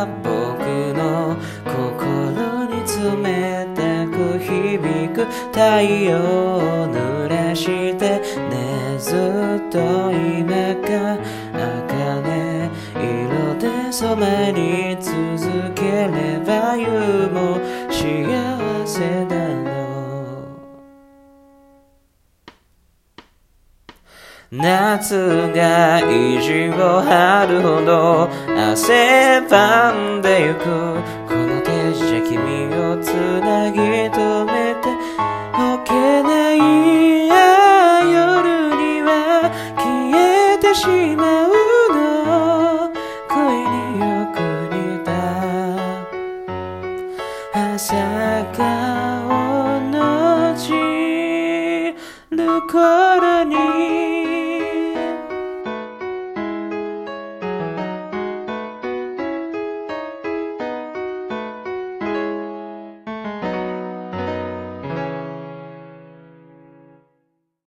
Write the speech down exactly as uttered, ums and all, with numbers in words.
僕の心に冷たく響く太陽を濡らしてねずっと今か茜色で染まり続ければ夕も幸せだろう。夏が意地を張るほど汗ばんでゆくこの手じゃ君をつなぎ止めておけないや夜には消えてしまうの恋によく似た朝顔の散る頃に